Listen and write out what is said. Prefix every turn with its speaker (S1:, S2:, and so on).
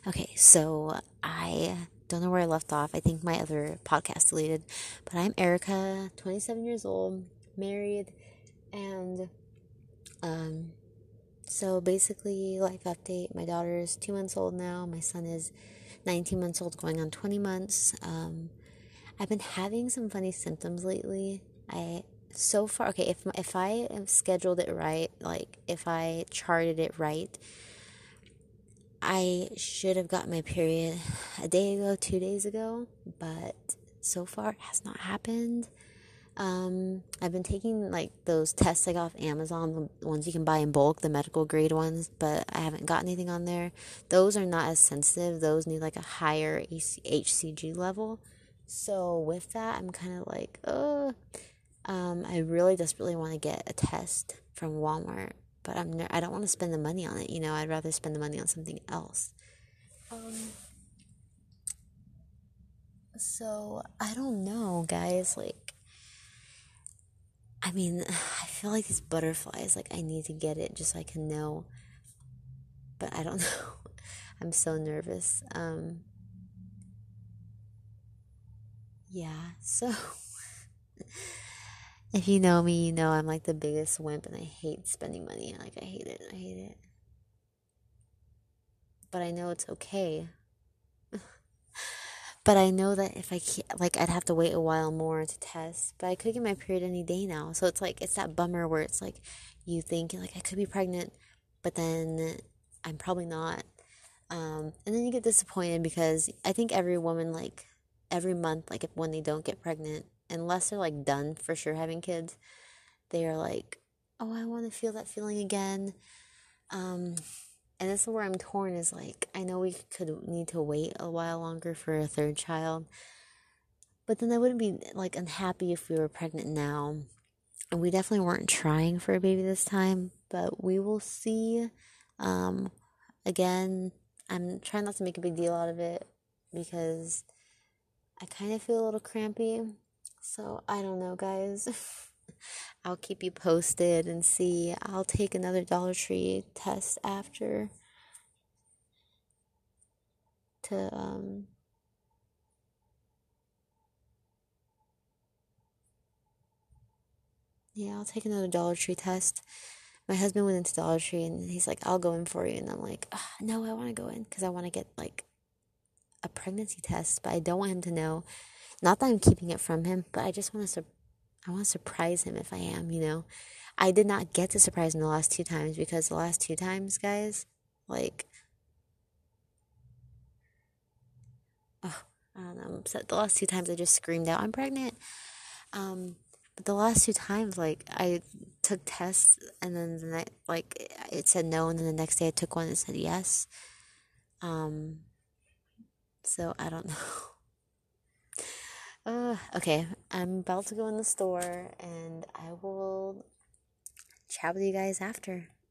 S1: Okay, so I don't know where I left off. I think my other podcast deleted. But I'm Erica, 27 years old, married, and um so basically life update. My daughter is 2 months old now. My son is 19 months old going on 20 months. I've been having some funny symptoms lately. I so far okay, if I have scheduled it right, like if I charted it right, I should have got my period a day ago, 2 days ago, but so far it has not happened. I've been taking like those tests I got off Amazon, the ones you can buy in bulk, the medical grade ones, but I haven't got anything on there. Those are not as sensitive. Those need like a higher HCG level. So with that, I'm kind of like, I really desperately want to get a test from Walmart, but I don't want to spend the money on it. I'd rather spend the money on something else. Um, so I don't know, guys. Like, I mean, I feel like these butterflies. Like, I need to get it just so I can know, but I don't know. I'm so nervous. Yeah. So if you know me, you know I'm like the biggest wimp, and I hate spending money. Like, I hate it. I hate it. But I know it's okay. But I know that if I can't, like, I'd have to wait a while more to test. But I could get my period any day now. So it's like, it's that bummer where it's like, you think, like, I could be pregnant, but then I'm probably not. And then you get disappointed because I think every woman, like, every month, like, if when they don't get pregnant, unless they're, like, done for sure having kids, they are like, oh, I want to feel that feeling again. Um, and this is where I'm torn is like, I know we could need to wait a while longer for a third child, but then I wouldn't be like unhappy if we were pregnant now. And we definitely weren't trying for a baby this time, but we will see. Um, Again, I'm trying not to make a big deal out of it because I kind of feel a little crampy. So I don't know, guys. I'll keep you posted and see. I'll take another Dollar Tree test after to yeah, I'll take another Dollar Tree test. My husband went into Dollar Tree and he's like, I'll go in for you. And I'm like, no, I want to go in because I want to get like a pregnancy test, but I don't want him to know. Not that I'm keeping it from him, but I just want to, I want to surprise him if I am. I did not get to surprise him the last two times because the last two times, guys, like, oh, I don't know, I'm upset. The last two times I just screamed out, I'm pregnant. Um, but the last two times, like, I took tests and then the night, like, it said no, and then the next day I took one and it said yes. Um, so I don't know. Okay, I'm about to go in the store and I will chat with you guys after.